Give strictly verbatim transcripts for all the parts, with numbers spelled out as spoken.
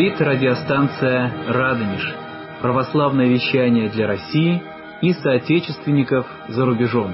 Говорит радиостанция «Радонеж». Православное вещание для России и соотечественников за рубежом.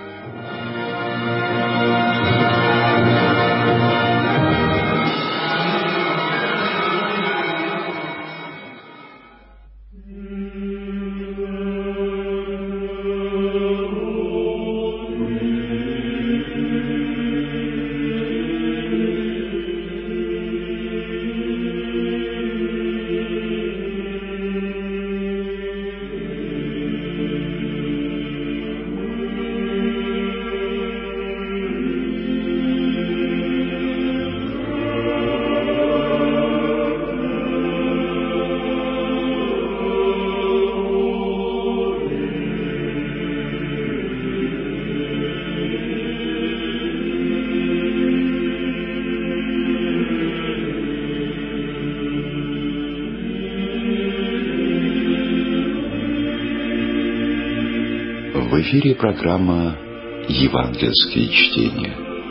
В эфире программа «Евангельские чтения».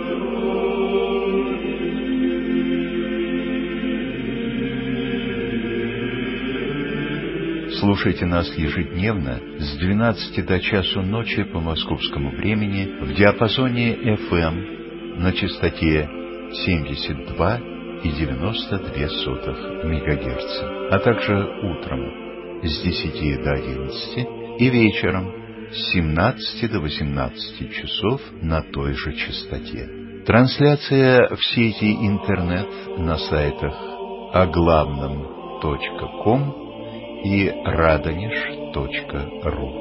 Слушайте нас ежедневно с двенадцати до часу ночи по московскому времени в диапазоне эф эм на частоте семьдесят два и девяносто две сотых мегагерца, а также утром с десяти до одиннадцати и вечером с семнадцати до восемнадцати часов на той же частоте. Трансляция в сети интернет на сайтах о главном точка ком и радонеж точка ру.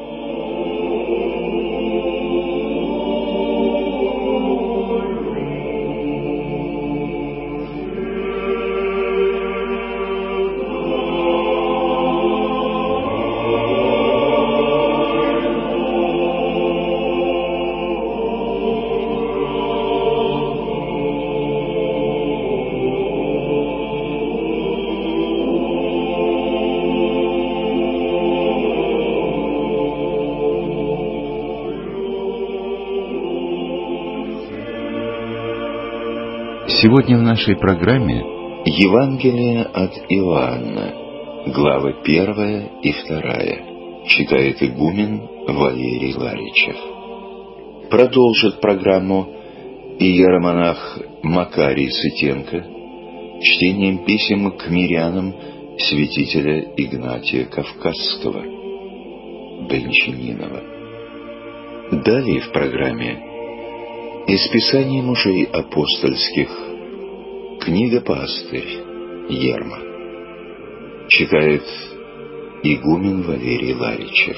Сегодня в нашей программе Евангелие от Иоанна, главы первая и вторая, читает игумен Валерий Ларичев. Продолжит программу иеромонах Макарий Сытенко чтением писем к мирянам святителя Игнатия Кавказского, Брянчанинова. Далее в программе из Писаний мужей апостольских книга «Пастырь» Ерма. Читает игумен Валерий Ларичев.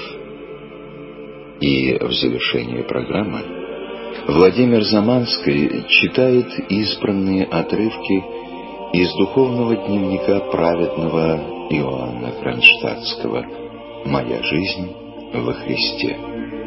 И в завершение программы Владимир Заманский читает избранные отрывки из духовного дневника праведного Иоанна Кронштадтского «Моя жизнь во Христе».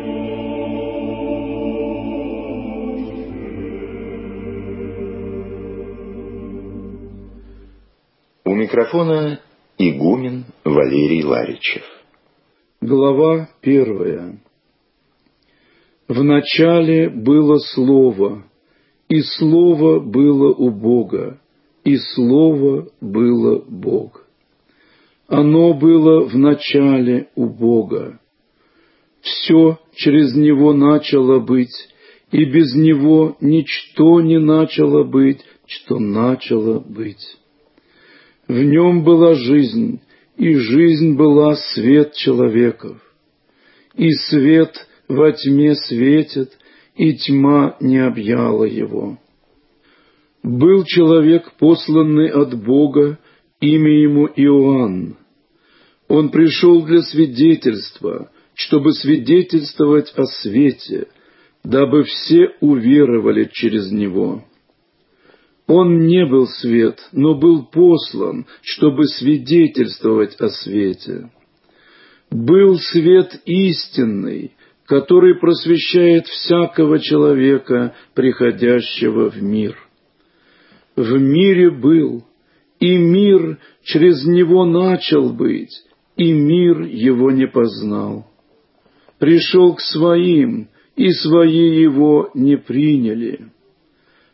У микрофона игумен Валерий Ларичев. Глава первая. В начале было Слово, и Слово было у Бога, и Слово было Бог. Оно было в начале у Бога. Все через Него начало быть, и без Него ничто не начало быть, что начало быть. В Нем была жизнь, и жизнь была свет человеков. И свет во тьме светит, и тьма не объяла его. Был человек, посланный от Бога, имя ему Иоанн. Он пришел для свидетельства, чтобы свидетельствовать о свете, дабы все уверовали через него. Он не был свет, но был послан, чтобы свидетельствовать о свете. Был свет истинный, который просвещает всякого человека, приходящего в мир. В мире был, и мир через него начал быть, и мир его не познал. Пришел к своим, и свои его не приняли.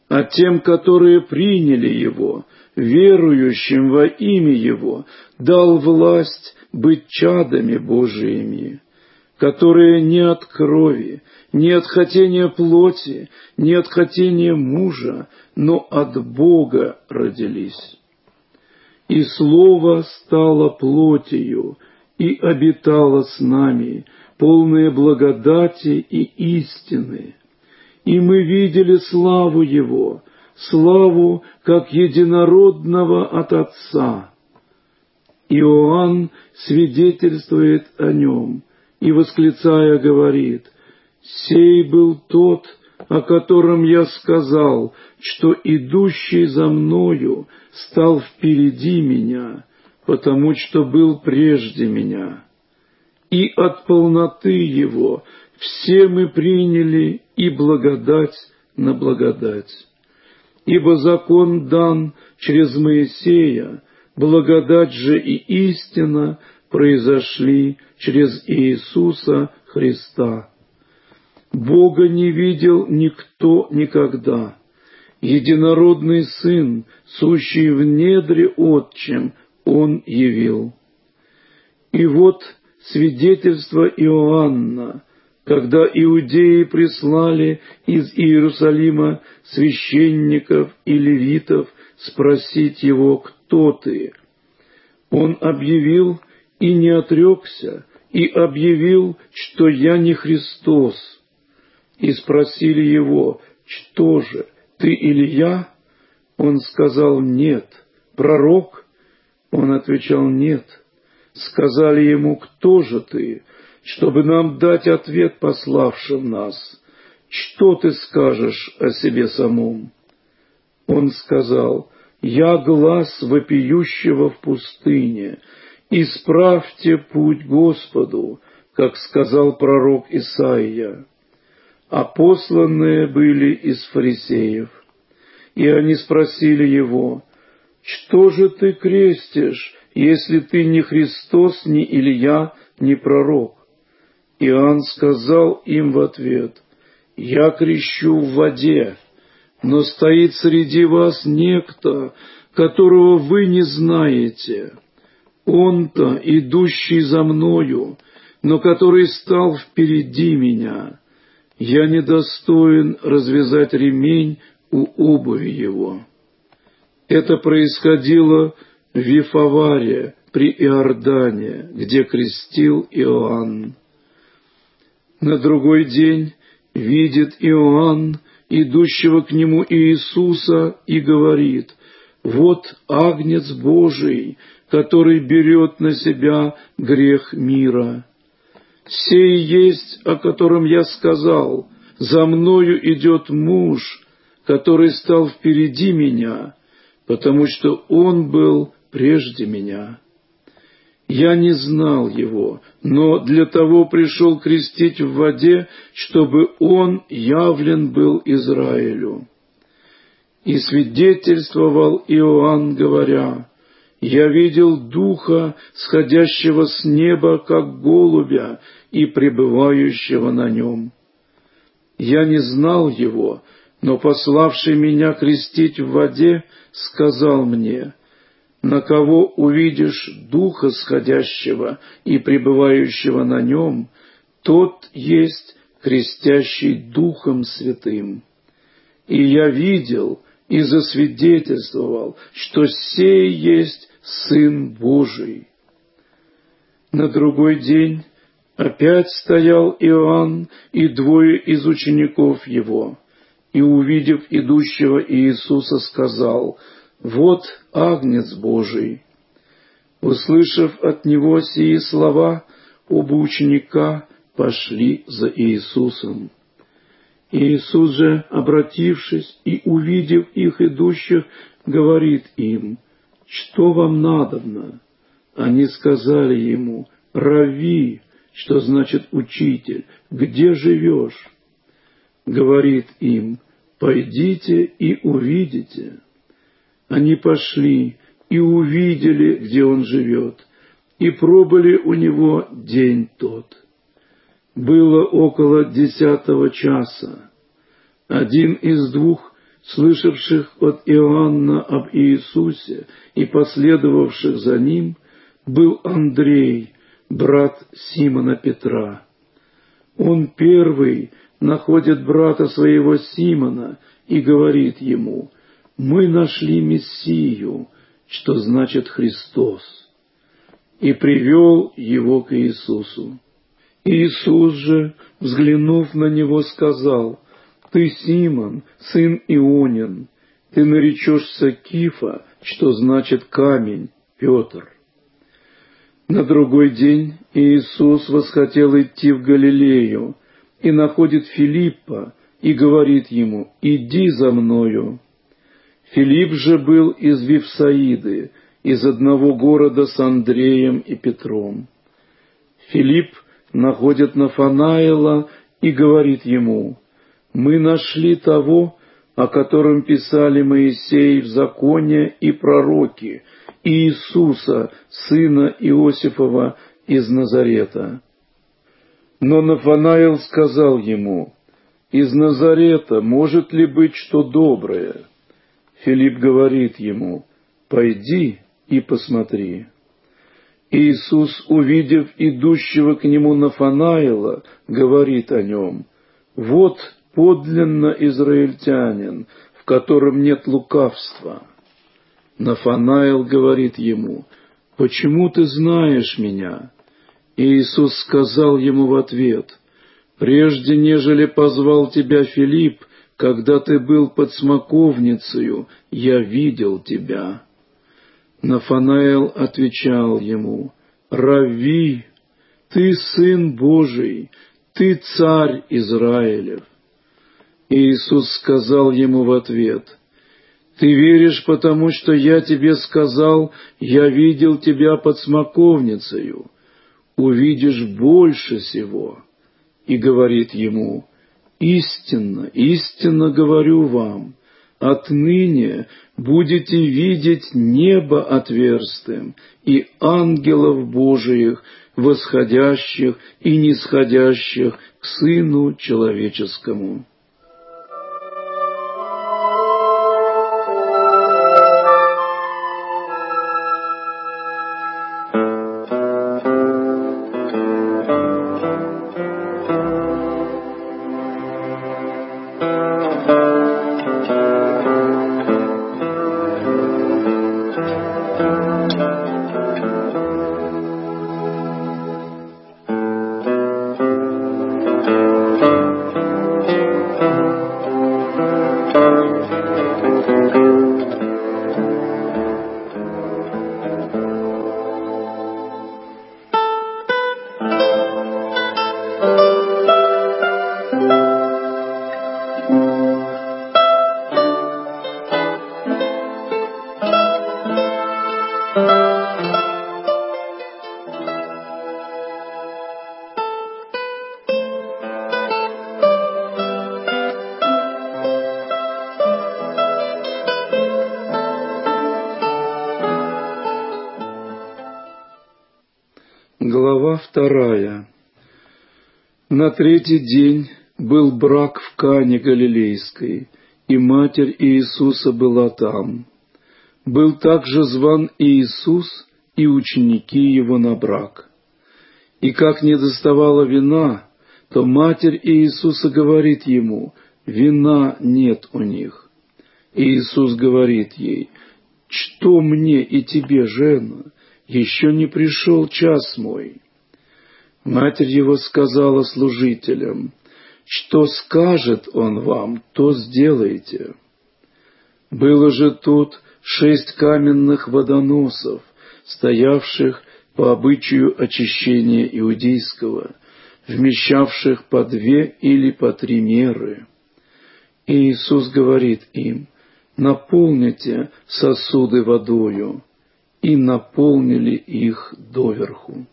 а тем, которые приняли Его, верующим во имя Его, дал власть быть чадами Божиими, которые не от крови, не от хотения плоти, не от хотения мужа, но от Бога родились. И Слово стало плотью и обитало с нами, полное благодати и истины. И мы видели славу Его, славу как единородного от Отца. Иоанн свидетельствует о Нем и, восклицая, говорит: «Сей был тот, о котором я сказал, что идущий за мною стал впереди меня, потому что был прежде меня. И от полноты Его все мы приняли и благодать на благодать. Ибо закон дан через Моисея, благодать же и истина произошли через Иисуса Христа. Бога не видел никто никогда. Единородный Сын, сущий в недре Отчим, Он явил». И вот свидетельство Иоанна, когда иудеи прислали из Иерусалима священников и левитов спросить его: «Кто ты?», он объявил и не отрекся, и объявил, что «я не Христос». И спросили его: «Что же, ты Илия?» Он сказал: «Нет». «Пророк?» Он отвечал: «Нет». Сказали ему: «Кто же ты?» Чтобы нам дать ответ пославшим нас. «Что ты скажешь о себе самом?» Он сказал: «Я глас вопиющего в пустыне, исправьте путь Господу, как сказал пророк Исаия». А посланные были из фарисеев. И они спросили его: «Что же ты крестишь, если ты не Христос, ни Илия, ни пророк?» Иоанн сказал им в ответ: «Я крещу в воде, но стоит среди вас некто, которого вы не знаете. Он-то, идущий за мною, но который стал впереди меня. Я недостоин развязать ремень у обуви его». Это происходило в Вифаваре при Иордане, где крестил Иоанн. На другой день видит Иоанн идущего к нему Иисуса и говорит: «Вот Агнец Божий, который берет на себя грех мира. Сей есть, о котором я сказал: за мною идет муж, который стал впереди меня, потому что он был прежде меня. Я не знал его, но для того пришел крестить в воде, чтобы он явлен был Израилю». И свидетельствовал Иоанн, говоря: «Я видел Духа, сходящего с неба, как голубя, и пребывающего на нем. Я не знал его, но пославший меня крестить в воде сказал мне: на кого увидишь Духа сходящего и пребывающего на нем, тот есть крестящий Духом Святым. И я видел и засвидетельствовал, что сей есть Сын Божий». На другой день опять стоял Иоанн и двое из учеников его, и, увидев идущего Иисуса, сказал: «Вот Агнец Божий». Услышав от него сии слова, оба ученика пошли за Иисусом. Иисус же, обратившись и увидев их идущих, говорит им: «Что вам надобно?» Они сказали ему: «Равви», что значит «учитель», «где живешь?» Говорит им: «Пойдите и увидите». Они пошли и увидели, где он живет, и пробыли у него день тот. Было около десятого часа. Один из двух слышавших от Иоанна об Иисусе и последовавших за Ним, был Андрей, брат Симона Петра. Он первый находит брата своего Симона и говорит ему: «Мы нашли Мессию», что значит Христос, и привел его к Иисусу. Иисус же, взглянув на него, сказал: «Ты Симон, сын Ионин, ты наречешься Кифа, что значит камень, Петр». На другой день Иисус восхотел идти в Галилею и находит Филиппа и говорит ему: «Иди за мною». Филипп же был из Вифсаиды, из одного города с Андреем и Петром. Филипп находит Нафанаила и говорит ему: «Мы нашли того, о котором писали Моисей в законе и пророки, Иисуса, сына Иосифова из Назарета». Но Нафанаил сказал ему: «Из Назарета может ли быть что доброе?» Филипп говорит ему: «Пойди и посмотри». Иисус, увидев идущего к нему Нафанаила, говорит о нем: «Вот подлинно израильтянин, в котором нет лукавства». Нафанаил говорит ему: «Почему ты знаешь меня?» Иисус сказал ему в ответ: «Прежде нежели позвал тебя Филипп, когда ты был под смоковницею, я видел тебя». Нафанаил отвечал ему: «Равви, ты Сын Божий, ты Царь Израилев». Иисус сказал ему в ответ: «Ты веришь, потому что я тебе сказал, я видел тебя под смоковницею? Увидишь больше сего». И говорит ему: «Истинно, истинно говорю вам, отныне будете видеть небо отверстым и ангелов Божиих, восходящих и нисходящих к Сыну Человеческому». Глава вторая. На третий день был брак в Кане Галилейской, и матерь Иисуса была там. Был также зван Иисус и ученики его на брак. И как не доставало вина, то матерь Иисуса говорит ему: «Вина нет у них». И Иисус говорит ей: «Что мне и тебе, жена? Еще не пришел час мой». Матерь его сказала служителям: «Что скажет он вам, то сделайте». Было же тут шесть каменных водоносов, стоявших по обычаю очищения иудейского, вмещавших по две или по три меры. И Иисус говорит им: «Наполните сосуды водою», и наполнили их доверху.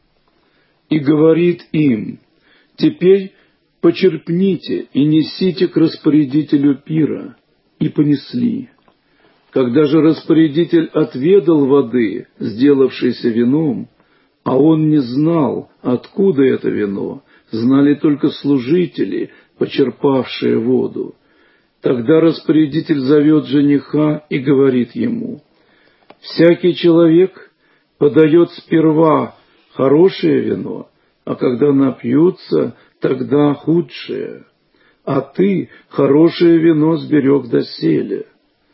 И говорит им: «Теперь почерпните и несите к распорядителю пира». И понесли. Когда же распорядитель отведал воды, сделавшейся вином, а он не знал, откуда это вино, знали только служители, почерпавшие воду, Тогда распорядитель зовет жениха и говорит ему: «Всякий человек подает сперва хорошее вино, а когда напьются, тогда худшее. А ты хорошее вино сберег доселе».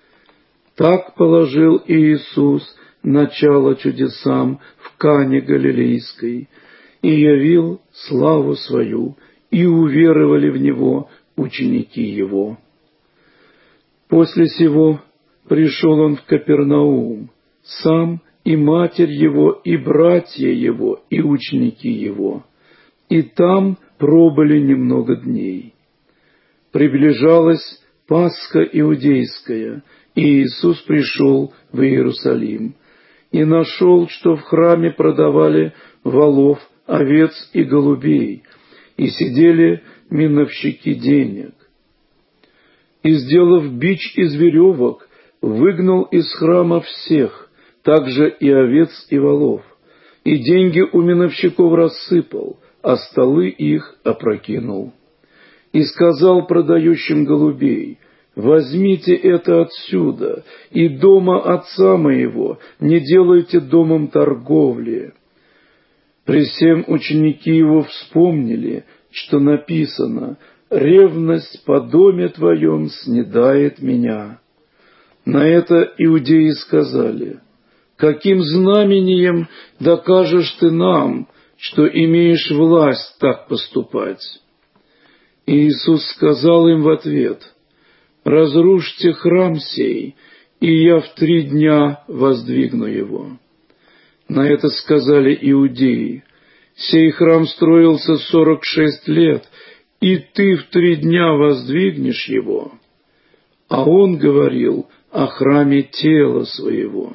Так положил Иисус начало чудесам в Кане Галилейской и явил славу свою, и уверовали в Него ученики Его. После сего пришел Он в Капернаум, сам и матерь Его, и братья Его, и ученики Его, и там пробыли немного дней. Приближалась Пасха иудейская, и Иисус пришел в Иерусалим, и нашел, что в храме продавали волов, овец и голубей, и сидели миновщики денег. И, сделав бич из веревок, выгнал из храма всех, также и овец и волов, и деньги у миновщиков рассыпал, а столы их опрокинул. И сказал продающим голубей: «Возьмите это отсюда, и дома отца моего не делайте домом торговли». При сем ученики его вспомнили, что написано: «Ревность по доме твоем снедает меня». На это иудеи сказали: «Каким знамением докажешь ты нам, что имеешь власть так поступать?» И Иисус сказал им в ответ: «Разрушьте храм сей, и я в три дня воздвигну его». На это сказали иудеи: «Сей храм строился сорок шесть лет, и ты в три дня воздвигнешь его». А он говорил о храме тела своего.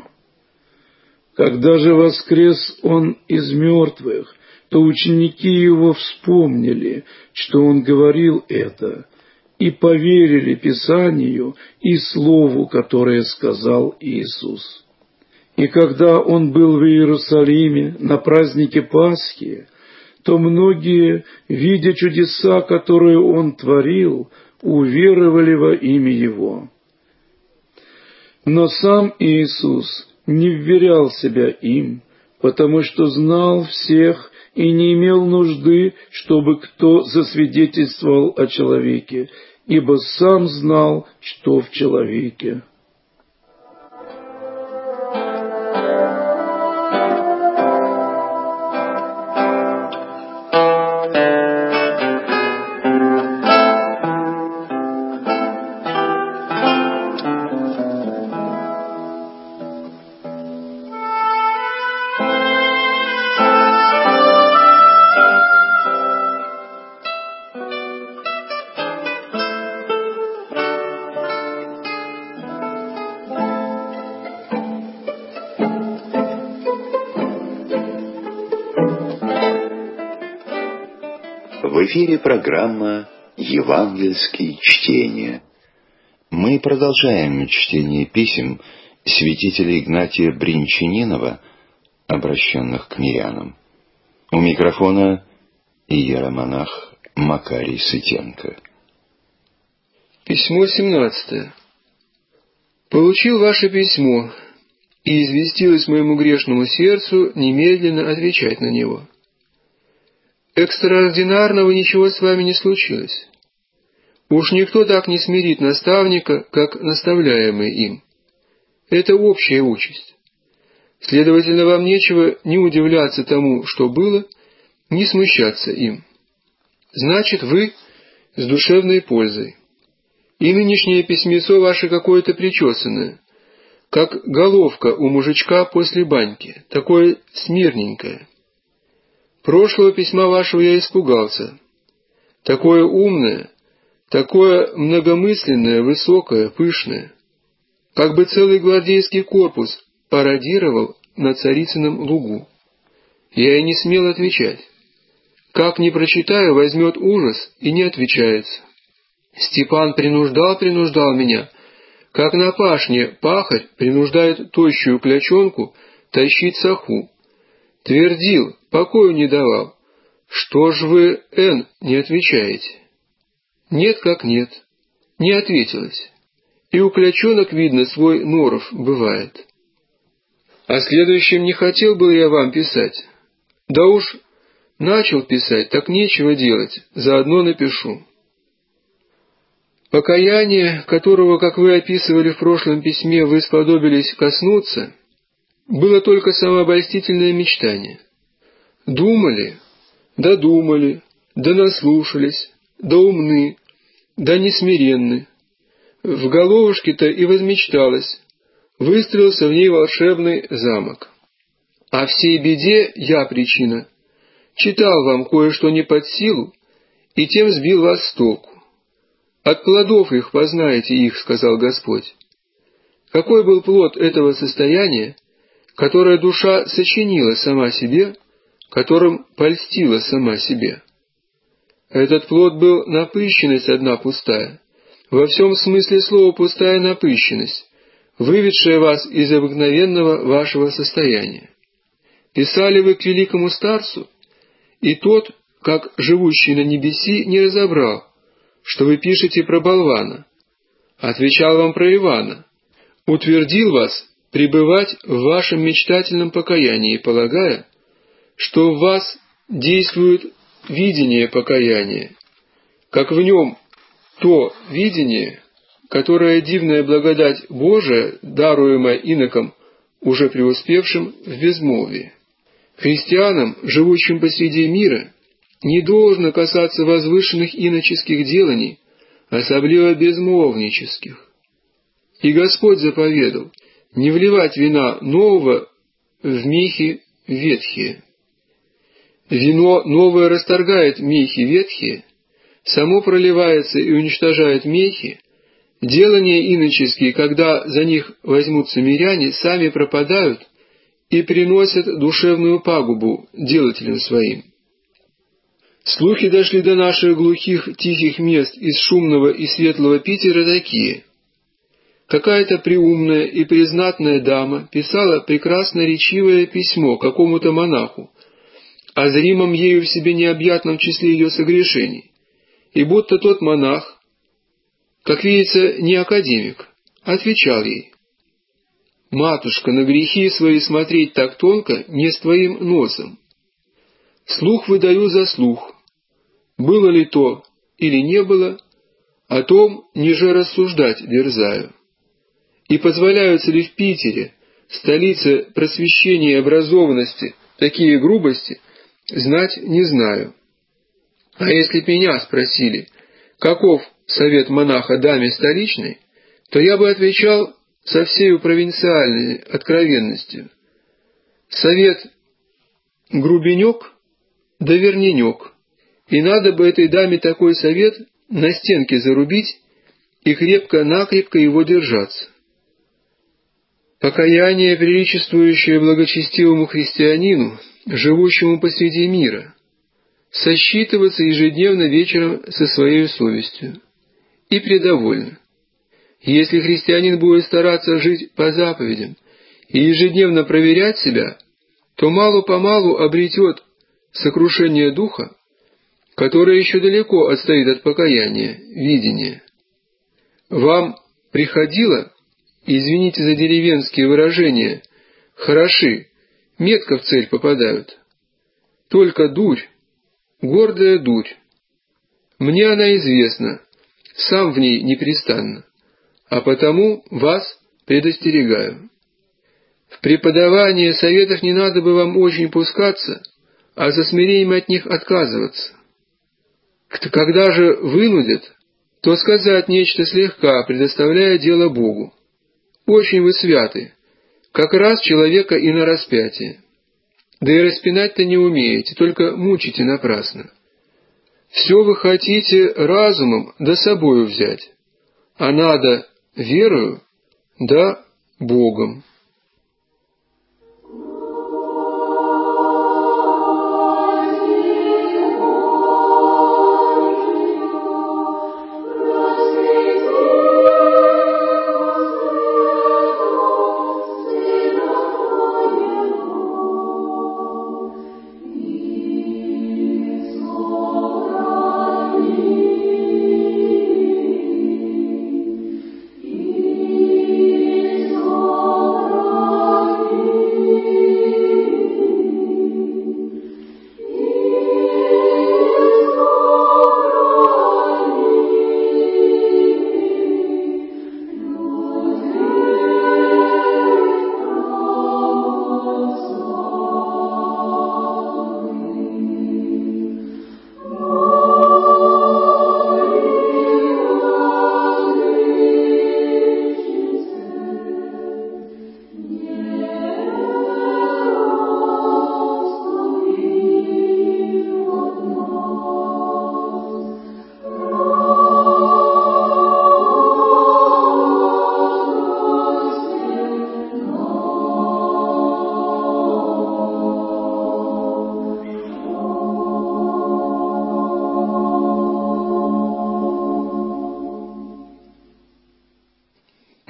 Когда же воскрес он из мертвых, то ученики его вспомнили, что он говорил это, и поверили Писанию и слову, которое сказал Иисус. И когда он был в Иерусалиме на празднике Пасхи, то многие, видя чудеса, которые он творил, уверовали во имя его. Но сам Иисус не вверял себя им, потому что знал всех и не имел нужды, чтобы кто засвидетельствовал о человеке, ибо сам знал, что в человеке. В эфире программа «Евангельские чтения». Мы продолжаем чтение писем святителя Игнатия Бринчанинова, обращенных к мирянам. У микрофона иеромонах Макарий Сытенко. Письмо семнадцатое. «Получил ваше письмо, и известилось моему грешному сердцу немедленно отвечать на него. Экстраординарного ничего с вами не случилось. Уж никто так не смирит наставника, как наставляемый им. Это общая участь. Следовательно, вам нечего ни удивляться тому, что было, ни смущаться им. Значит, вы с душевной пользой. И нынешнее письмецо ваше какое-то причесанное, как головка у мужичка после баньки, такое смирненькое. Прошлого письма вашего я испугался. Такое умное, такое многомысленное, высокое, пышное. Как бы целый гвардейский корпус пародировал на Царицыном лугу. Я и не смел отвечать. Как не прочитаю, возьмет ужас и не отвечается. Степан принуждал-принуждал меня, как на пашне пахарь принуждает тощую клячонку тащить саху. Твердил, покою не давал. Что ж вы, Н, не отвечаете? Нет как нет. не ответилось, и у клячонок, видно, свой норов бывает. О следующем не хотел бы я вам писать. Да уж начал писать, так нечего делать, заодно напишу. Покаяние, которого, как вы описывали в прошлом письме, вы сподобились коснуться, было только самообольстительное мечтание. Думали, да думали, да наслушались, да умны, да несмиренны. В головушке-то и возмечталось, выстроился в ней волшебный замок. А всей беде я причина. Читал вам кое-что не под силу, и тем сбил вас с толку. От плодов их познаете их, сказал Господь. Какой был плод этого состояния, которое душа сочинила сама себе, которым польстила сама себе? Этот плод был напыщенность одна пустая, во всем смысле слова пустая напыщенность, выведшая вас из обыкновенного вашего состояния. Писали вы к великому старцу, и тот, как живущий на небеси, не разобрал, что вы пишете про болвана. Отвечал вам про Ивана, утвердил вас пребывать в вашем мечтательном покаянии, полагая, что в вас действует видение покаяния, как в нем то видение, которое дивная благодать Божия, даруемая инокам, уже преуспевшим в безмолвии. Христианам, живущим посреди мира, не должно касаться возвышенных иноческих деланий, особливо безмолвнических. И Господь заповедал не вливать вина нового в мехи ветхие. Вино новое расторгает мехи ветхие, само проливается и уничтожает мехи. Делания иноческие, когда за них возьмутся миряне, сами пропадают и приносят душевную пагубу делателям своим. Слухи дошли до наших глухих, тихих мест из шумного и светлого Питера такие. Какая-то преумная и признатная дама писала прекрасно речивое письмо какому-то монаху о зримом ею в себе необъятном числе ее согрешений, и будто тот монах, как видится, не академик, отвечал ей: «Матушка, на грехи свои смотреть так тонко не с твоим носом. Слух выдаю за слух. Было ли то или не было, о том ниже рассуждать дерзаю. И позволяются ли в Питере, столице просвещения и образованности, такие грубости, знать не знаю. А если б меня спросили, каков совет монаха даме столичной, то я бы отвечал со всею провинциальной откровенностью: совет грубенек да верненек, и надо бы этой даме такой совет на стенке зарубить и крепко-накрепко его держаться. Покаяние, приличествующее благочестивому христианину, живущему посреди мира, сосчитываться ежедневно вечером со своей совестью, и предовольно. Если христианин будет стараться жить по заповедям и ежедневно проверять себя, то мало-помалу обретет сокрушение духа, которое еще далеко отстоит от покаяния, видения. Вам приходило, извините за деревенские выражения, хороши, метко в цель попадают. Только дурь, гордая дурь. Мне она известна, сам в ней непрестанно, а потому вас предостерегаю. В преподавание советов не надо бы вам очень пускаться, а со смирением от них отказываться. Когда же вынудят, то сказать нечто слегка, предоставляя дело Богу. Очень вы святы, как раз человека и на распятие. Да и распинать-то не умеете, только мучите напрасно. Все вы хотите разумом да собою взять, а надо верою да Богом.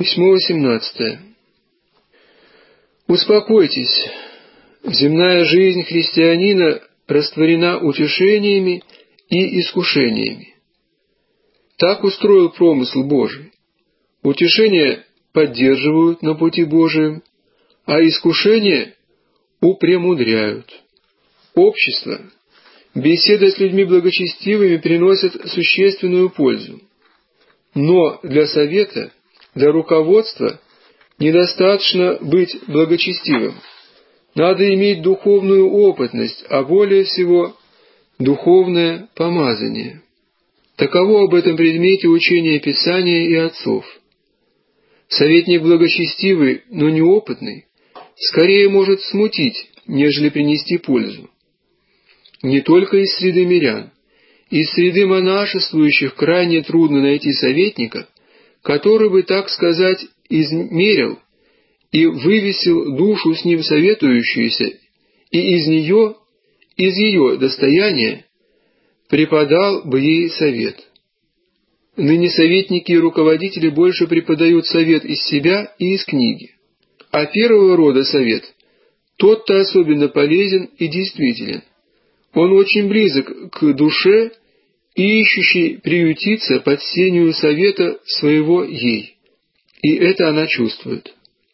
Письмо восемнадцатое. Успокойтесь. Земная жизнь христианина растворена утешениями и искушениями. Так устроил промысл Божий. Утешения поддерживают на пути Божием, а искушения упремудряют. Общество, беседа с людьми благочестивыми приносит существенную пользу. Но для совета, для руководства недостаточно быть благочестивым. Надо иметь духовную опытность, а более всего духовное помазание. Таково об этом предмете учения Писания и отцов. Советник благочестивый, но неопытный, скорее может смутить, нежели принести пользу. Не только из среды мирян, из среды монашествующих крайне трудно найти советника, который бы, так сказать, измерил и вывесил душу с ним советующуюся, и из нее, из ее достояния, преподал бы ей совет. Ныне советники и руководители больше преподают совет из себя и из книги. А первого рода совет, тот-то особенно полезен и действителен. Он очень близок к душе и ищущей приютиться под сенью совета своего ей. И это она чувствует.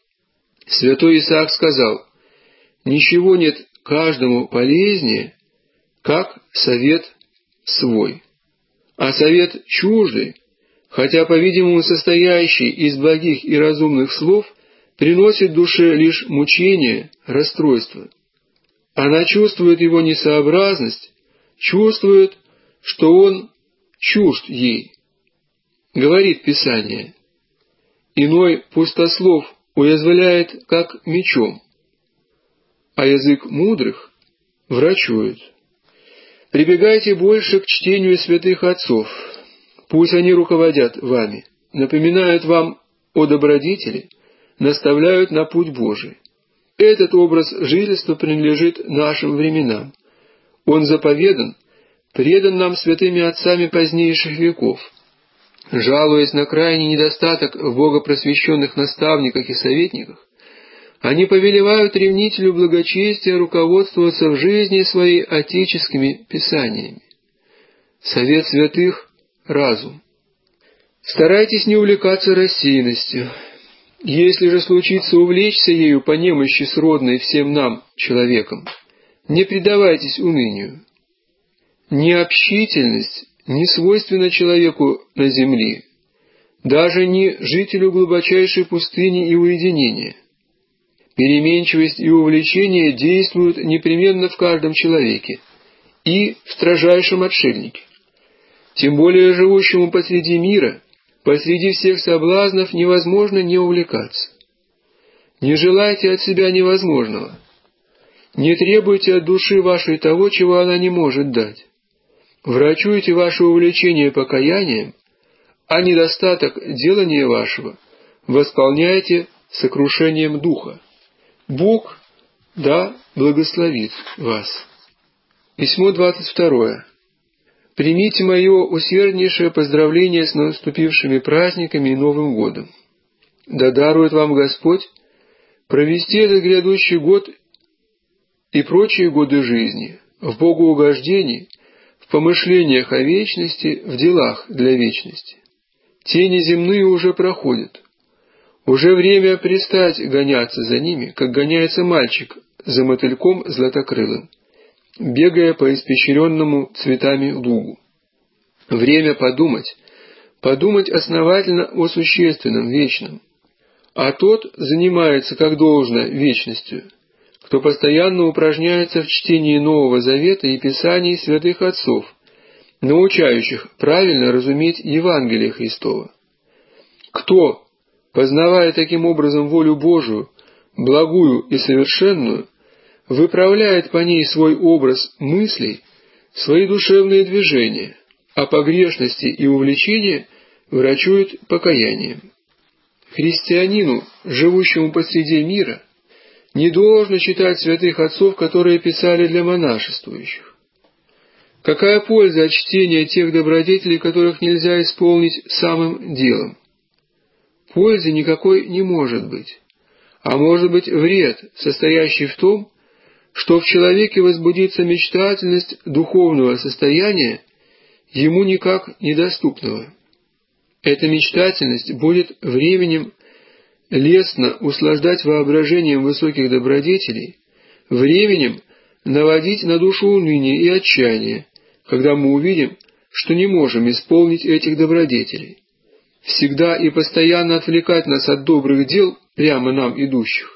Святой Исаак сказал: «Ничего нет каждому полезнее, как совет свой». А совет чуждый, хотя, по-видимому, состоящий из благих и разумных слов, приносит душе лишь мучение, расстройство. Она чувствует его несообразность, чувствует, что он чужд ей. Говорит Писание: «Иной пустослов уязвляет, как мечом, а язык мудрых врачует». Прибегайте больше к чтению святых отцов. Пусть они руководят вами, напоминают вам о добродетели, наставляют на путь Божий. Этот образ жительства принадлежит нашим временам. Он заповедан, предан нам святыми отцами позднейших веков. Жалуясь на крайний недостаток в богопросвещенных наставниках и советниках, они повелевают ревнителю благочестия руководствоваться в жизни своей отеческими писаниями. Совет святых – разум. Старайтесь не увлекаться рассеянностью. Если же случится увлечься ею по немощи сродной всем нам, человеком, не предавайтесь унынию. Необщительность не свойственна человеку на земле, даже не жителю глубочайшей пустыни и уединения. Переменчивость и увлечение действуют непременно в каждом человеке и в строжайшем отшельнике. Тем более живущему посреди мира, посреди всех соблазнов невозможно не увлекаться. Не желайте от себя невозможного. Не требуйте от души вашей того, чего она не может дать. Врачуйте ваше увлечение покаянием, а недостаток делания вашего восполняйте сокрушением духа. Бог, да, благословит вас. Письмо двадцать второе. Примите мое усерднейшее поздравление с наступившими праздниками и Новым годом. Да дарует вам Господь провести этот грядущий год и прочие годы жизни в богоугождении, в помышлениях о вечности, в делах для вечности. Тени земные уже проходят. Уже время перестать гоняться за ними, как гоняется мальчик за мотыльком златокрылым, бегая по испещренному цветами лугу. Время подумать, подумать основательно о существенном, вечном. А тот занимается, как должно, вечностью, кто постоянно упражняется в чтении Нового Завета и Писаний святых отцов, научающих правильно разуметь Евангелие Христово. Кто, познавая таким образом волю Божию, благую и совершенную, выправляет по ней свой образ мыслей, свои душевные движения, а погрешности и увлечения врачует покаянием. Христианину, живущему посреди мира, не должно читать святых отцов, которые писали для монашествующих. Какая польза от чтения тех добродетелей, которых нельзя исполнить самым делом? пользы никакой не может быть, а может быть вред, состоящий в том, что в человеке возбудится мечтательность духовного состояния, ему никак недоступного. Эта мечтательность будет временем лестно услаждать воображением высоких добродетелей, временем наводить на душу уныние и отчаяние, когда мы увидим, что не можем исполнить этих добродетелей, всегда и постоянно отвлекать нас от добрых дел, прямо нам идущих.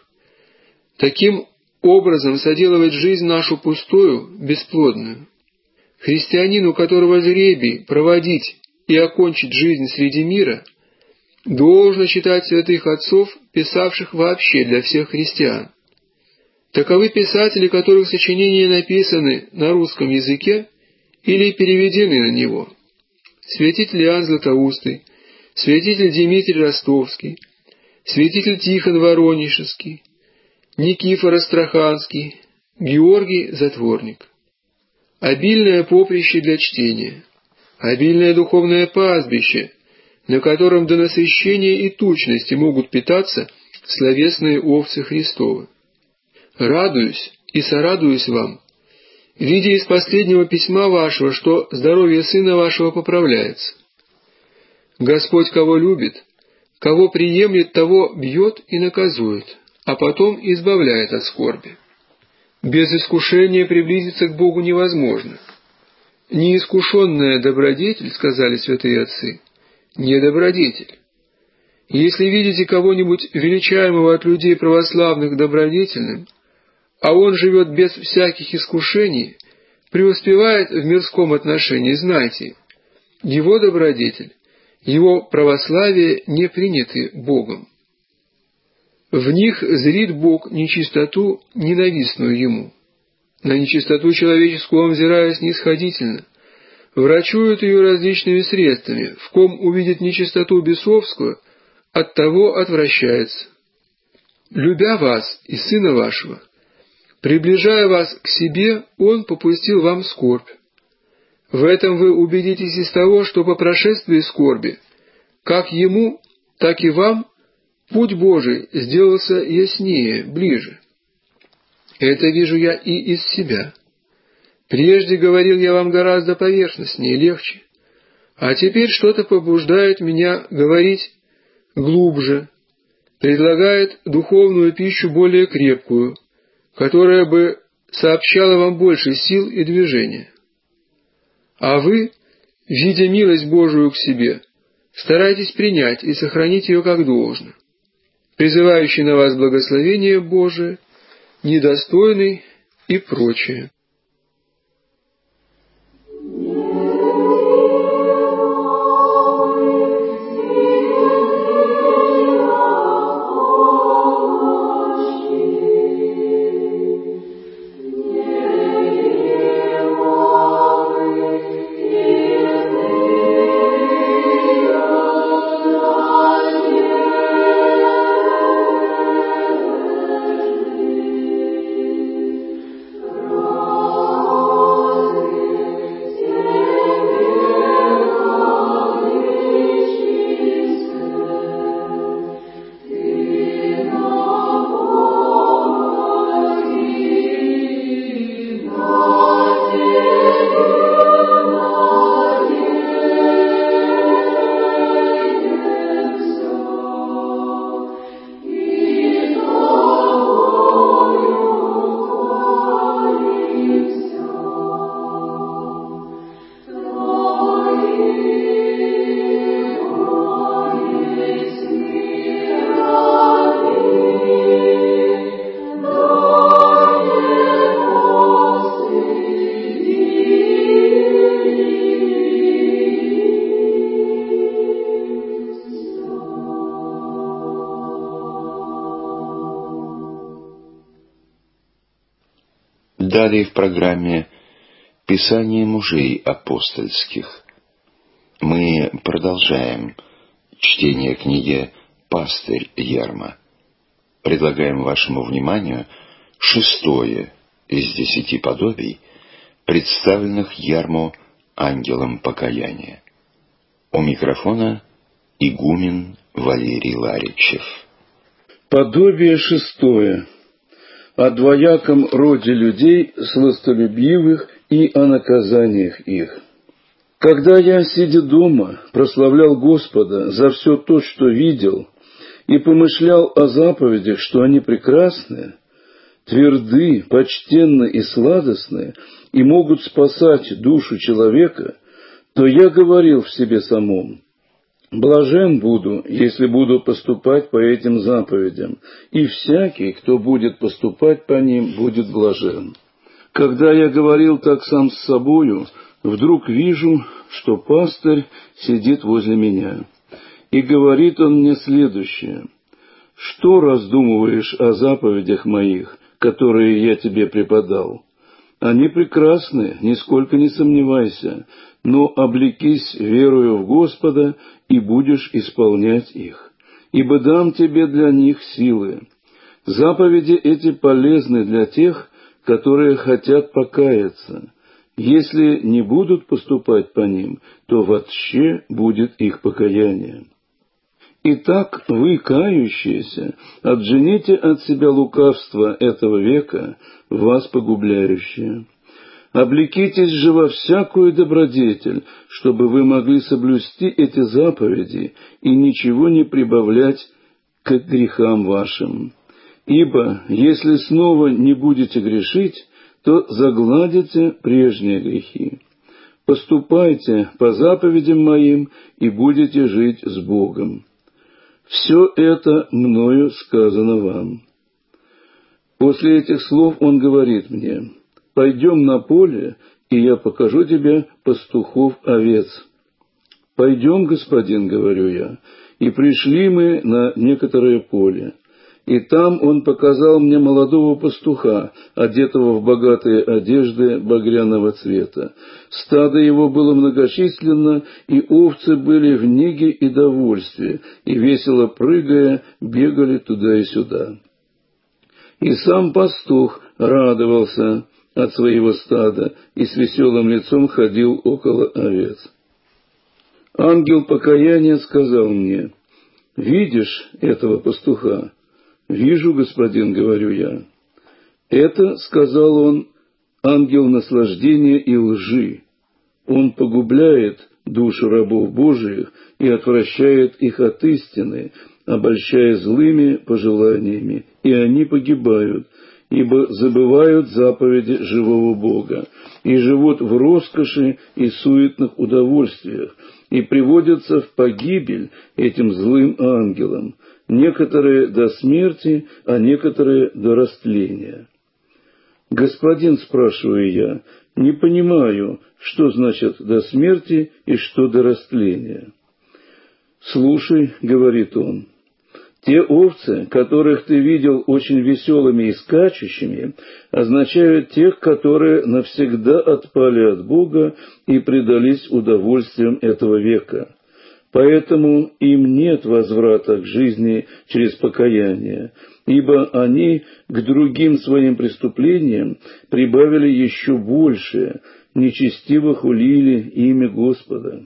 Таким образом соделывать жизнь нашу пустую, бесплодную. Христианин, у которого жребий проводить и окончить жизнь среди мира, должно читать святых отцов, писавших вообще для всех христиан. Таковы писатели, которых сочинения написаны на русском языке или переведены на него. Святитель Иоанн Златоустый, святитель Дмитрий Ростовский, святитель Тихон Воронежский, Никифор Астраханский, Георгий Затворник. Обильное поприще для чтения, обильное духовное пастбище, на котором до насыщения и тучности могут питаться словесные овцы Христовы. Радуюсь и сорадуюсь вам, видя из последнего письма вашего, что здоровье сына вашего поправляется. Господь кого любит, кого приемлет, того бьет и наказует, а потом избавляет от скорби. Без искушения приблизиться к Богу невозможно. Неискушенная добродетель, сказали святые отцы, не добродетель. Если видите кого-нибудь величаемого от людей православных добродетельным, а он живет без всяких искушений, преуспевает в мирском отношении, знайте, его добродетель, его православие не приняты Богом. В них зрит Бог нечистоту, ненавистную Ему. На нечистоту человеческую Он взирая снисходительно, врачует ее различными средствами, в ком увидит нечистоту бесовскую, от того отвращается. Любя вас и сына вашего, приближая вас к себе, Он попустил вам скорбь. В этом вы убедитесь из того, что по прошествии скорби, как Ему, так и вам, путь Божий сделался яснее, ближе. Это вижу я и из себя. Прежде говорил я вам гораздо поверхностнее, легче, а теперь что-то побуждает меня говорить глубже, предлагает духовную пищу более крепкую, которая бы сообщала вам больше сил и движения. А вы, видя милость Божию к себе, старайтесь принять и сохранить ее как должно, призывающий на вас благословение Божие, недостойный и прочее. Далее в программе «Писание мужей апостольских» мы продолжаем чтение книги «Пастырь Ярма». Предлагаем вашему вниманию шестое из десяти подобий, представленных Ярму ангелом покаяния. У микрофона игумен Валерий Ларичев. Подобие шестое. О двояком роде людей, сластолюбивых, и о наказаниях их. Когда я, сидя дома, прославлял Господа за все то, что видел, и помышлял о заповедях, что они прекрасны, тверды, почтенны и сладостны, и могут спасать душу человека, то я говорил в себе самом: блажен буду, если буду поступать по этим заповедям, и всякий, кто будет поступать по ним, будет блажен. Когда я говорил так сам с собою, вдруг вижу, что пастырь сидит возле меня, и говорит он мне следующее: «Что раздумываешь о заповедях моих, которые я тебе преподал? Они прекрасны, нисколько не сомневайся, но облекись верою в Господа, и будешь исполнять их, ибо дам тебе для них силы. Заповеди эти полезны для тех, которые хотят покаяться. Если не будут поступать по ним, то вообще будет их покаяние. Итак, вы, кающиеся, отжените от себя лукавство этого века, вас погубляющее. Облекитесь же во всякую добродетель, чтобы вы могли соблюсти эти заповеди и ничего не прибавлять к грехам вашим. Ибо, если снова не будете грешить, то загладите прежние грехи. Поступайте по заповедям моим, и будете жить с Богом. Все это мною сказано вам». После этих слов он говорит мне: «Пойдем на поле, и я покажу тебе пастухов овец». «Пойдем, господин», — говорю я, и пришли мы на некоторое поле. И там он показал мне молодого пастуха, одетого в богатые одежды багряного цвета. Стадо его было многочисленно, и овцы были в неге и довольстве, и, весело прыгая, бегали туда и сюда. И сам пастух радовался от своего стада и с веселым лицом ходил около овец. Ангел покаяния сказал мне: «Видишь этого пастуха?» «Вижу, господин», — говорю я. «Это, — сказал он, — ангел наслаждения и лжи. Он погубляет душу рабов Божиих и отвращает их от истины, обольщая злыми пожеланиями, и они погибают, ибо забывают заповеди живого Бога, и живут в роскоши и суетных удовольствиях, и приводятся в погибель этим злым ангелам, некоторые до смерти, а некоторые до растления». «Господин, — спрашиваю я, — не понимаю, что значит до смерти и что до растления». «Слушай, — говорит он, — те овцы, которых ты видел очень веселыми и скачущими, означают тех, которые навсегда отпали от Бога и предались удовольствиям этого века. Поэтому им нет возврата к жизни через покаяние, ибо они к другим своим преступлениям прибавили еще большее, нечестиво хулили имя Господа.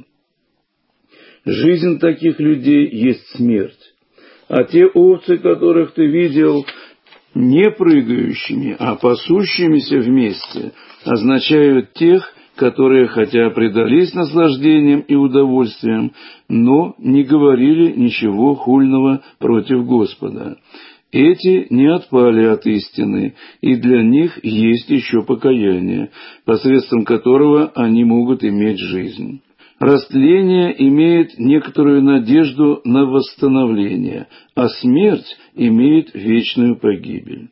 Жизнь таких людей есть смерть. А те овцы, которых ты видел не прыгающими, а пасущимися вместе, означают тех, которые, хотя предались наслаждениям и удовольствиям, но не говорили ничего хульного против Господа. Эти не отпали от истины, и для них есть еще покаяние, посредством которого они могут иметь жизнь. Растление имеет некоторую надежду на восстановление, а смерть имеет вечную погибель.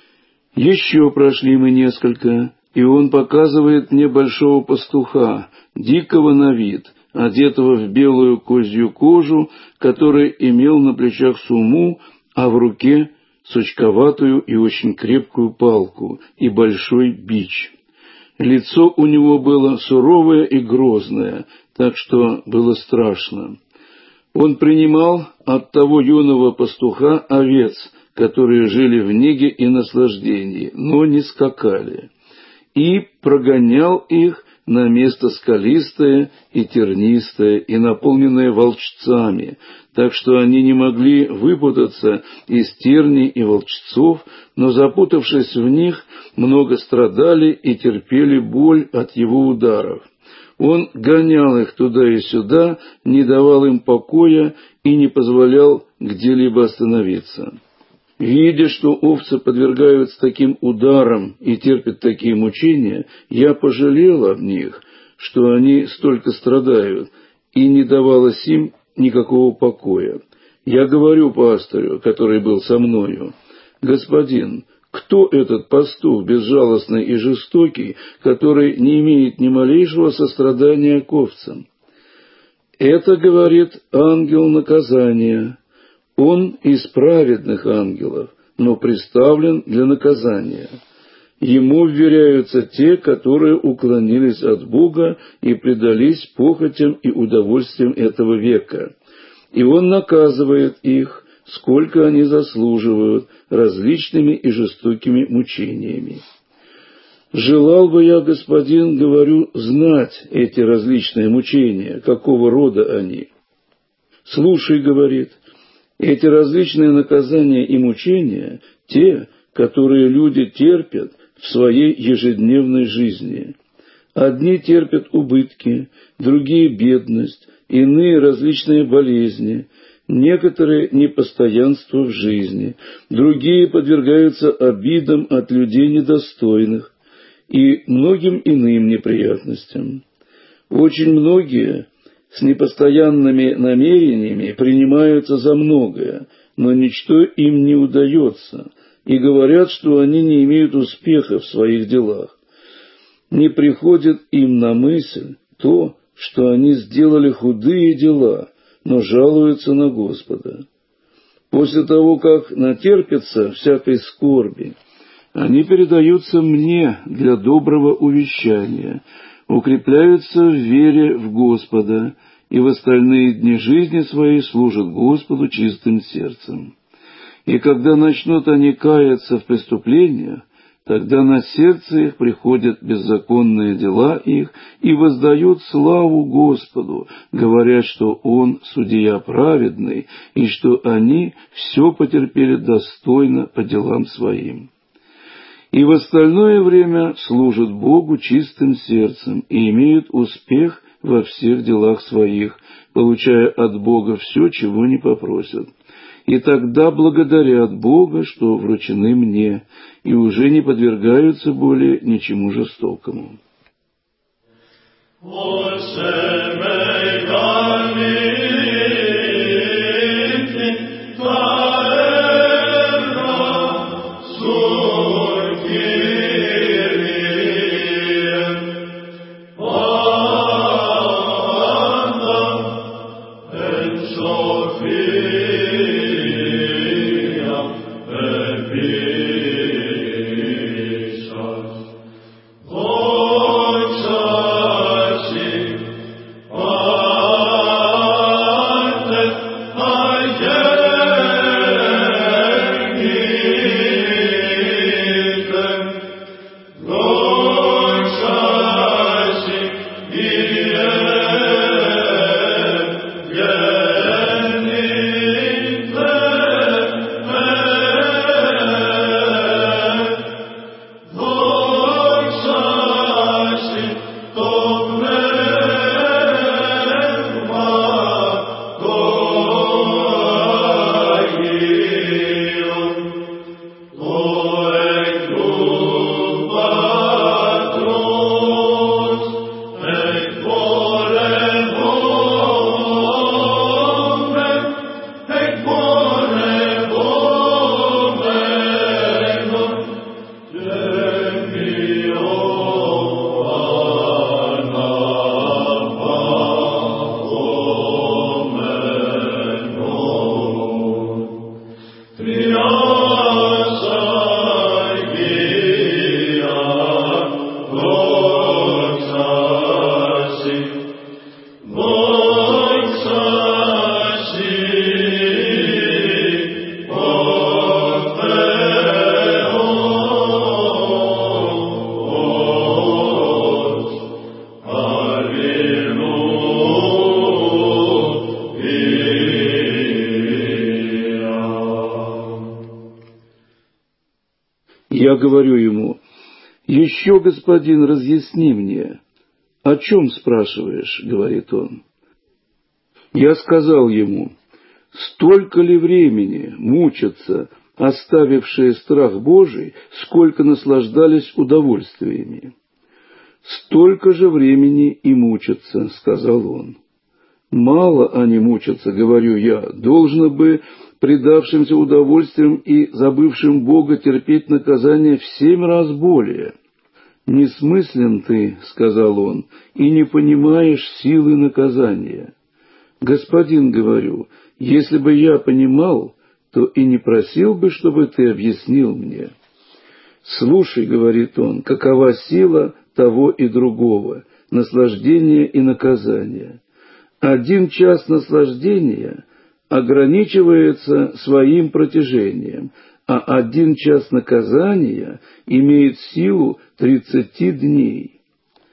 Еще прошли мы несколько, и он показывает мне большого пастуха, дикого на вид, одетого в белую козью кожу, который имел на плечах сумму, а в руке сучковатую и очень крепкую палку и большой бич. Лицо у него было суровое и грозное, так что было страшно. Он принимал от того юного пастуха овец, которые жили в неге и наслаждении, но не скакали, и прогонял их на место скалистое и тернистое, и наполненное волчцами, так что они не могли выпутаться из терней и волчцов, но, запутавшись в них, много страдали и терпели боль от его ударов. Он гонял их туда и сюда, не давал им покоя и не позволял где-либо остановиться. Видя, что овцы подвергаются таким ударам и терпят такие мучения, я пожалел об них, что они столько страдают, и не давалось им никакого покоя. Я говорю пастырю, который был со мною: «Господин, кто этот пастух безжалостный и жестокий, который не имеет ни малейшего сострадания к овцам?» «Это, — говорит, — ангел наказания. Он из праведных ангелов, но представлен для наказания. Ему вверяются те, которые уклонились от Бога и предались похотям и удовольствиям этого века. И он наказывает их, сколько они заслуживают, различными и жестокими мучениями. Желал бы я, господин, говорю, знать эти различные мучения, какого рода они. Слушай, — говорит, — эти различные наказания и мучения — те, которые люди терпят в своей ежедневной жизни. Одни терпят убытки, другие — бедность, иные — различные болезни, некоторые — непостоянство в жизни, другие подвергаются обидам от людей недостойных и многим иным неприятностям. Очень многие с непостоянными намерениями принимаются за многое, но ничто им не удается, и говорят, что они не имеют успеха в своих делах. Не приходит им на мысль то, что они сделали худые дела, но жалуются на Господа. После того, как натерпятся всякой скорби, они передаются мне для доброго увещания, укрепляются в вере в Господа и в остальные дни жизни своей служат Господу чистым сердцем. И когда начнут они каяться в преступлениях, тогда на сердце их приходят беззаконные дела их и воздают славу Господу, говорят, что Он судья праведный, и что они все потерпели достойно по делам своим. И в остальное время служат Богу чистым сердцем и имеют успех во всех делах своих, получая от Бога все, чего не попросят. И тогда благодарят Бога, что вручены мне, и уже не подвергаются более ничему жестокому. Oh Я говорю ему: «Еще, господин, разъясни мне». «О чем спрашиваешь?» — говорит он. Я сказал ему: «Столько ли времени мучатся оставившие страх Божий, сколько наслаждались удовольствиями?» «Столько же времени и мучатся», — сказал он. «Мало они мучатся, — говорю я, — должно бы предавшимся удовольствиям и забывшим Бога терпеть наказание в семь раз более». «Несмыслен ты, — сказал он, — и не понимаешь силы наказания». «Господин, — говорю, — если бы я понимал, то и не просил бы, чтобы ты объяснил мне». «Слушай, — говорит он, — какова сила того и другого, наслаждения и наказания. Один час наслаждения ограничивается своим протяжением, а один час наказания имеет силу тридцати дней.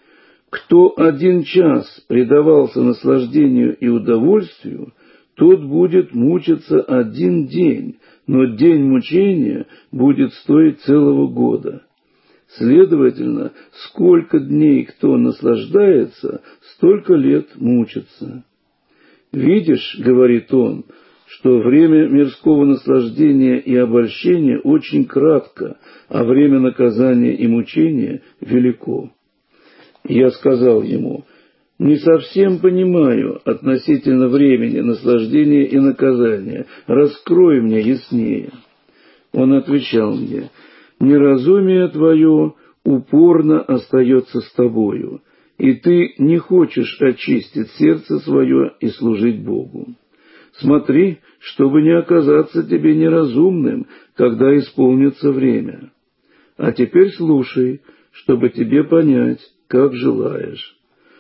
Кто один час предавался наслаждению и удовольствию, тот будет мучиться один день, но день мучения будет стоить целого года. Следовательно, сколько дней кто наслаждается, столько лет мучится. Видишь, — говорит он, — что время мирского наслаждения и обольщения очень кратко, а время наказания и мучения велико. Я сказал ему: «Не совсем понимаю относительно времени наслаждения и наказания. Раскрой мне яснее». Он отвечал мне: «Неразумие твое упорно остается с тобою, и ты не хочешь очистить сердце свое и служить Богу. Смотри, чтобы не оказаться тебе неразумным, когда исполнится время. А теперь слушай, чтобы тебе понять, как желаешь.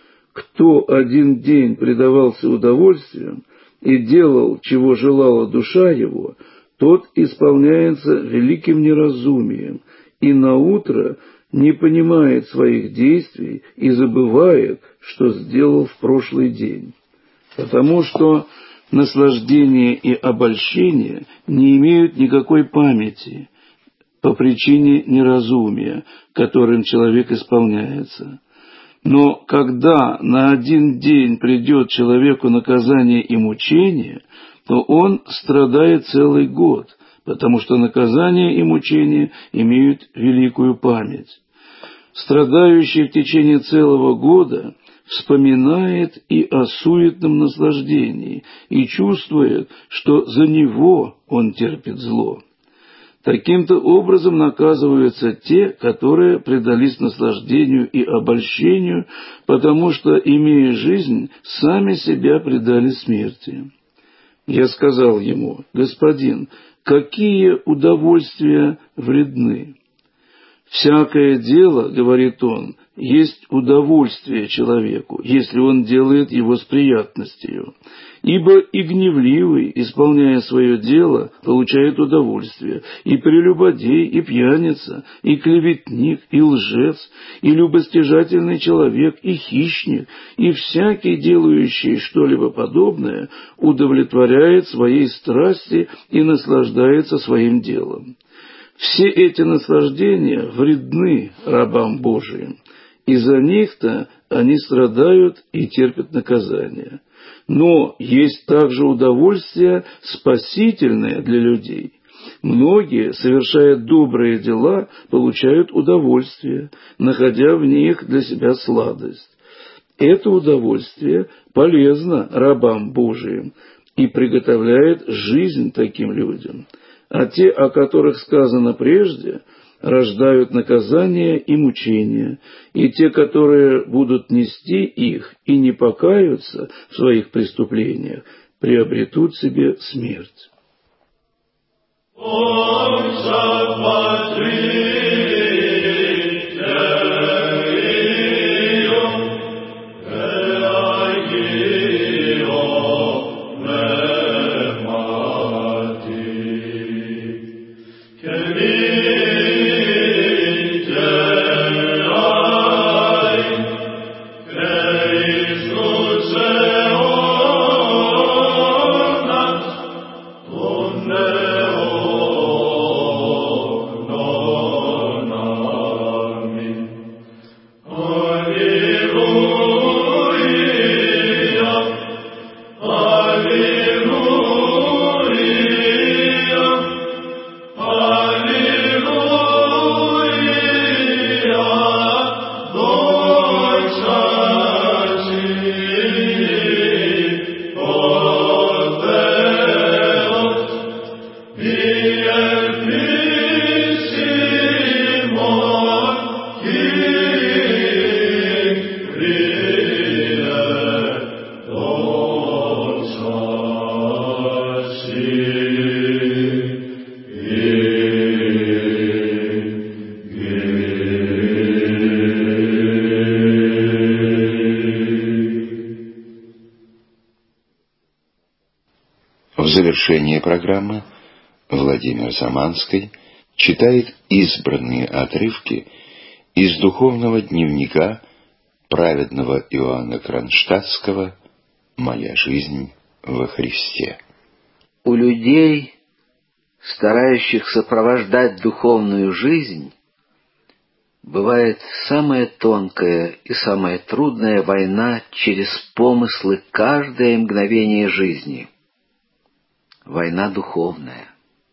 Кто один день предавался удовольствиям и делал, чего желала душа его, тот исполняется великим неразумием, и наутро не понимает своих действий и забывает, что сделал в прошлый день. Потому что наслаждение и обольщение не имеют никакой памяти по причине неразумия, которым человек исполняется. Но когда на один день придет человеку наказание и мучение, то он страдает целый год, потому что наказание и мучение имеют великую память. Страдающий в течение целого года вспоминает и о суетном наслаждении, и чувствует, что за него он терпит зло. Таким-то образом наказываются те, которые предались наслаждению и обольщению, потому что, имея жизнь, сами себя предали смерти. Я сказал ему: «Господин, какие удовольствия вредны?» «Всякое дело, — говорит он, — есть удовольствие человеку, если он делает его с приятностью. Ибо и гневливый, исполняя свое дело, получает удовольствие, и прелюбодей, и пьяница, и клеветник, и лжец, и любостяжательный человек, и хищник, и всякий, делающий что-либо подобное, удовлетворяет своей страсти и наслаждается своим делом. Все эти наслаждения вредны рабам Божиим, и за них-то они страдают и терпят наказание. Но есть также удовольствие спасительное для людей. Многие, совершая добрые дела, получают удовольствие, находя в них для себя сладость. Это удовольствие полезно рабам Божиим и приготовляет жизнь таким людям. А те, о которых сказано прежде, рождают наказание и мучения, и те, которые будут нести их и не покаются в своих преступлениях, приобретут себе смерть». завершение программы Владимир Заманский читает избранные отрывки из духовного дневника праведного Иоанна Кронштадтского «Моя жизнь во Христе». У людей, старающих сопровождать духовную жизнь, бывает самая тонкая и самая трудная война через помыслы каждое мгновение жизни. Война духовная.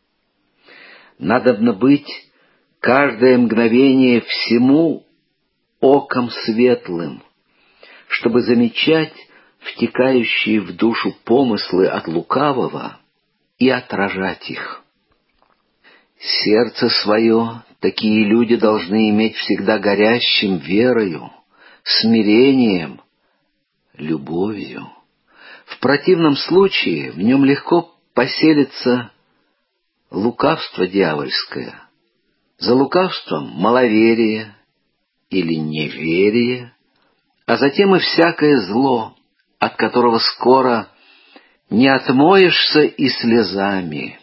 Надобно быть каждое мгновение всему оком светлым, чтобы замечать втекающие в душу помыслы от лукавого и отражать их. Сердце свое такие люди должны иметь всегда горящим верою, смирением, любовью. В противном случае в нем легко поселится лукавство дьявольское. За лукавством маловерие или неверие, а затем и всякое зло, от которого скоро не отмоешься и слезами.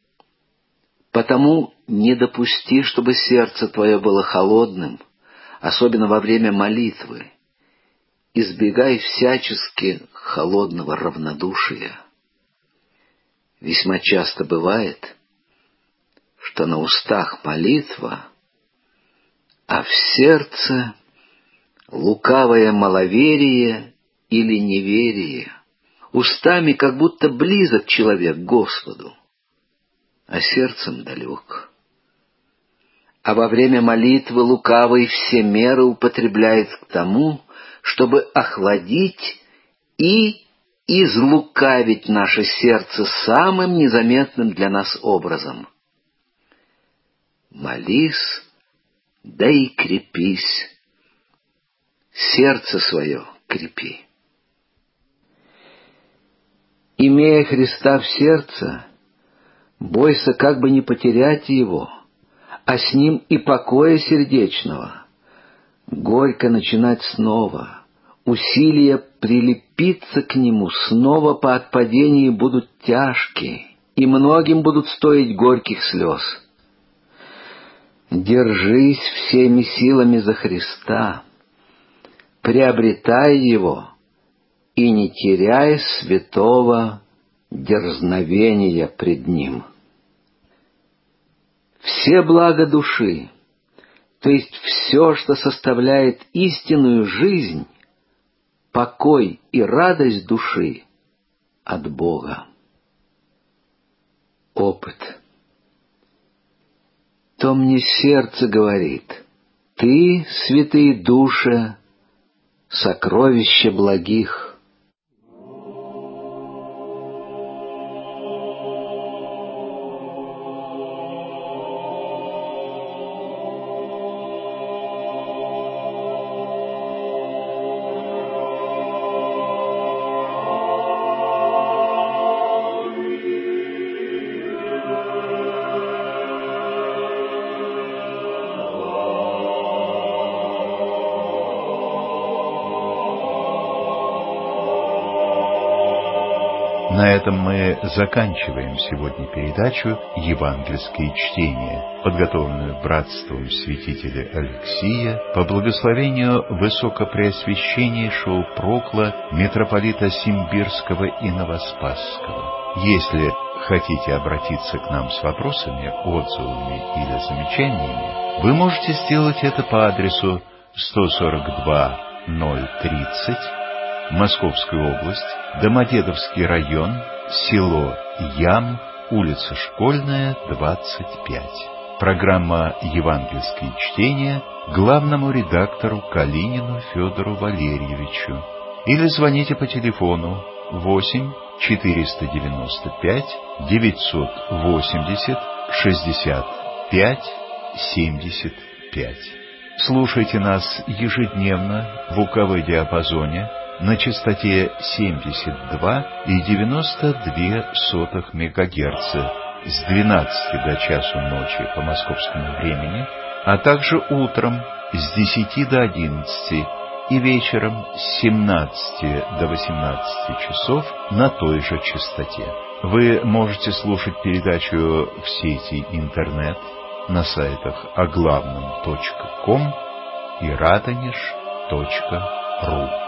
Потому не допусти, чтобы сердце твое было холодным, особенно во время молитвы. Избегай всячески холодного равнодушия. Весьма часто бывает, что на устах молитва, а в сердце лукавое маловерие или неверие. Устами как будто близок человек к Господу, а сердцем далек. А во время молитвы лукавый все меры употребляет к тому, чтобы охладить и излукавить наше сердце самым незаметным для нас образом. Молись, да и крепись, сердце свое крепи. Имея Христа в сердце, бойся как бы не потерять его, а с ним и покоя сердечного. Горько начинать снова, усилия прилепиться к нему снова по отпадении будут тяжкие, и многим будут стоить горьких слез. Держись всеми силами за Христа, приобретай его и не теряй святого дерзновения пред ним. Все блага души, то есть все, что составляет истинную жизнь, покой и радость души от Бога. Опыт. То мне сердце говорит: ты, святые души, сокровище благих. На этом мы заканчиваем сегодня передачу «Евангельские чтения», подготовленную братством святителя Алексия по благословению Высокопреосвященнейшего Прокла митрополита Симбирского и Новоспасского. Если хотите обратиться к нам с вопросами, отзывами или замечаниями, вы можете сделать это по адресу сто сорок два ноль тридцать, Московская область, Домодедовский район, село Ям, улица Школьная, двадцать пять. Программа «Евангельские чтения» главному редактору Калинину Федору Валерьевичу. Или звоните по телефону восемь четыреста девяносто пять девятьсот восемьдесят шестьдесят пять семьдесят пять. Слушайте нас ежедневно в УКВ диапазоне на частоте семьдесят два и девяносто две сотых мегагерца с двенадцати до часу ночи по московскому времени, а также утром с десяти до одиннадцати и вечером с семнадцати до восемнадцати часов на той же частоте. Вы можете слушать передачу в сети интернет на сайтах о главном точка ком и радонеж точка ру.